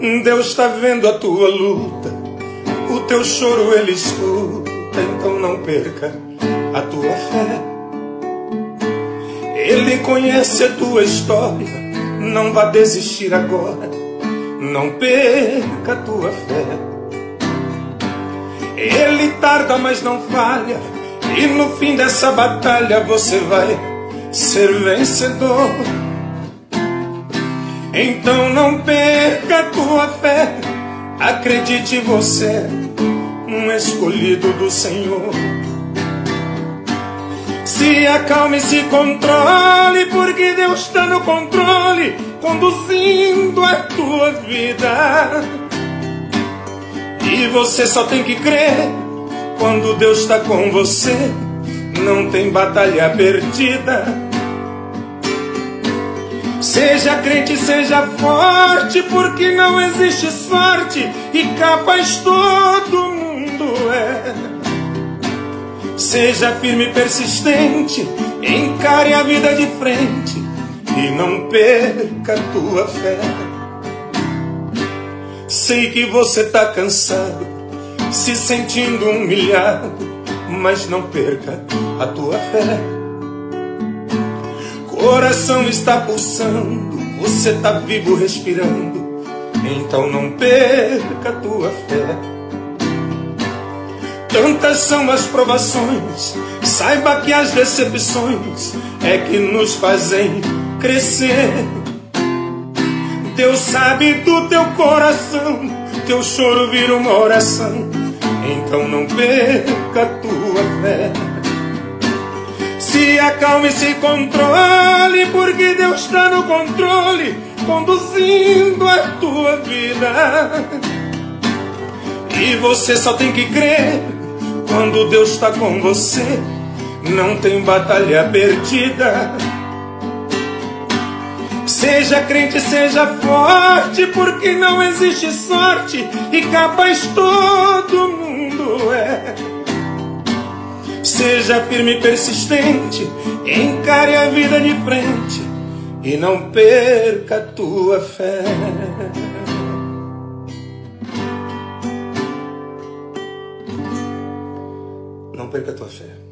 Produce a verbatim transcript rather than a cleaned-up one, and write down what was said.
Deus está vendo a tua luta, o teu choro Ele escuta, então não perca a tua fé. Ele conhece a tua história, não vá desistir agora, não perca a tua fé. Ele tarda, mas não falha, e no fim dessa batalha você vai ser vencedor. Então não perca a tua fé, acredite, você é um escolhido do Senhor. Se acalme e se controle, porque Deus está no controle, conduzindo a tua vida. E você só tem que crer, quando Deus está com você, não tem batalha perdida. Seja crente, seja forte, porque não existe sorte, e capaz todo mundo é. Seja firme e persistente, encare a vida de frente, e não perca a tua fé. Sei que você está cansado, se sentindo humilhado, mas não perca a tua fé. Coração está pulsando, você está vivo respirando, então não perca a tua fé. Tantas são as provações, saiba que as decepções é que nos fazem crescer. Deus sabe do teu coração, teu choro vira uma oração, então não perca a tua fé. Se acalme e se controle, porque Deus está no controle, conduzindo a tua vida. E você só tem que crer, quando Deus está com você, não tem batalha perdida. Seja crente, seja forte, porque não existe sorte, e capaz todo mundo é. Seja firme e persistente, encare a vida de frente, e não perca a tua fé. Não perca a tua fé.